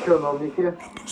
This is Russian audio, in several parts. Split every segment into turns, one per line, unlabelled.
чё, на умнике?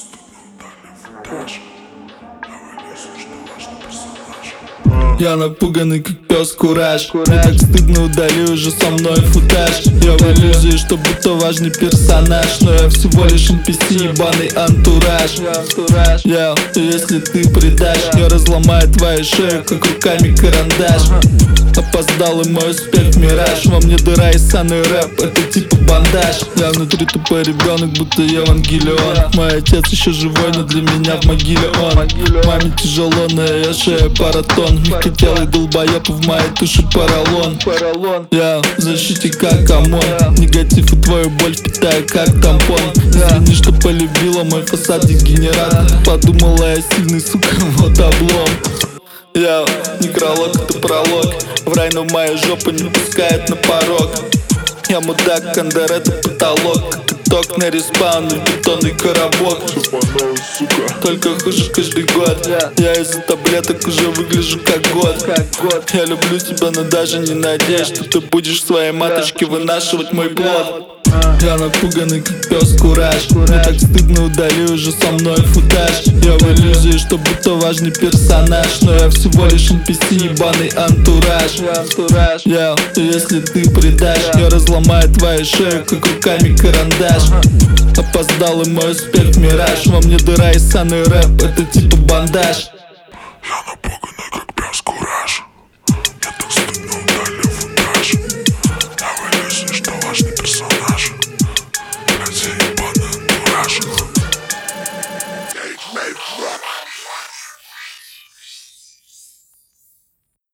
Я напуганный, как пес кураж. Мне так стыдно, удали уже со мной футаж. Я в иллюзии, что будто важный персонаж, но я всего лишь NPC, ебаный антураж. Если ты предашь, я разломаю твою шею, как руками карандаш. Опоздалый мой успех, мираж. Во мне дыра и ссаный рэп, это типа бандаж. Я внутри тупой ребенок, будто Евангелион. Мой отец еще живой, но для меня в могиле он. Маме тяжело, на ее шее паратон. Мягкотелый долбоеб, в моей душе поролон. Я в защите как ОМОН. Негатив и твою боль впитаю как тампон. Извини, что полюбила мой фасад дегенерат. Подумала я сильный, сука, вот облом. Я некролог, это пролог. В рай, но моя жопа не пускает на порог. Я мудак, Кандер, это потолок. Как итог на респаун в бетонный коробок. Только хуже каждый год. Я из-за таблеток уже выгляжу как год. Я люблю тебя, но даже не надеюсь, что ты будешь в своей маточке вынашивать мой плод. Я напуганный, как пес кураж. Мне так стыдно, удали уже со мной футаж. Я в иллюзии, что будто важный персонаж, но я всего лишь NPC, ебаный антураж. Если ты предашь, я разломаю твою шею, как руками карандаш. Опоздалый мой успех, мираж. Во мне дыра и ссаный рэп, это типа бандаж.
Я напуган.